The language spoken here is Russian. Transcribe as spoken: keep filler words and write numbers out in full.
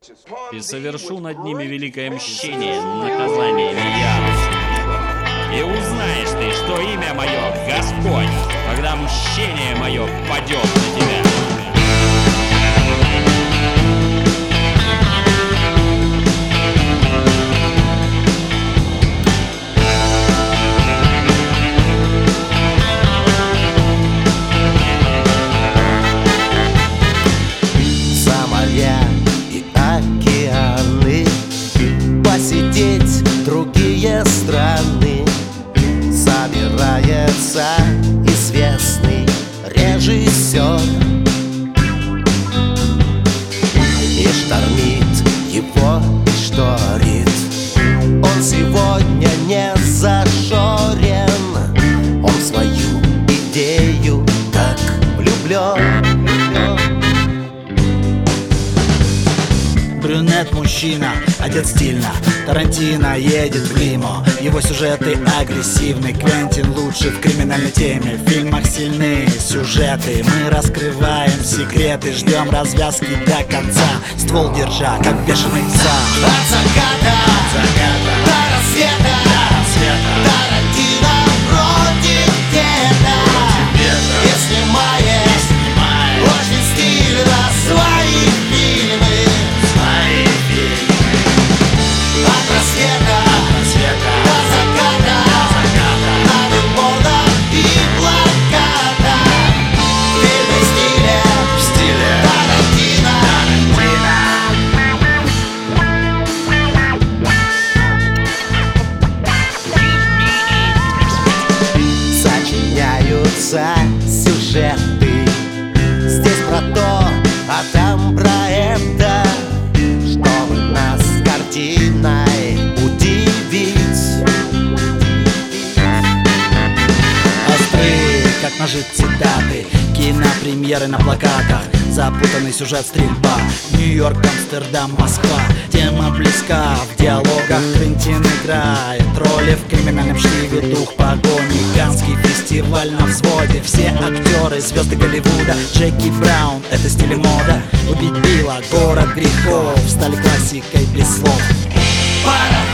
И совершу над ними великое мщение, наказание и ярость. И узнаешь ты, что имя мое — Господь, когда мщение мое падет на тебя. Посетить другие страны собирается известный режиссер, и штормит его, и шторит. Он сегодня не зашорен, он в свою идею так влюблен. Брюнет-мужчина, одет стильно, Тарантино едет в лимо. Его сюжеты агрессивны, Квентин лучше в криминальной теме. В фильмах сильные сюжеты, мы раскрываем секреты, ждем развязки до конца, ствол держа, как бешеный пса. От заката, от заката до рассвета, до рассвета. Тарантино против деда. И снимает, снимает очень стильно свои фильмы. От рассвета, от рассвета до заката, до заката. На билбордах и плакатах. Фильмы в стиле, в стиле Тарантино, Тарантино. Сочиняются сюжеты здесь про то, а там про это, чтобы нас картиной удивить. Острые, как ножи цитаты, кинопремьеры на плакатах, запутанный сюжет, стрельба. Нью-Йорк, Амстердам, Москва. Тема близка, в диалогах Квентин играет роли в криминальном чтиве, дух погони. Каннский фестиваль на взводе, все актеры, звезды Голливуда. Джеки Браун, это стиль и мода. Убить Билла, город грехов, стали классикой без слов. Пора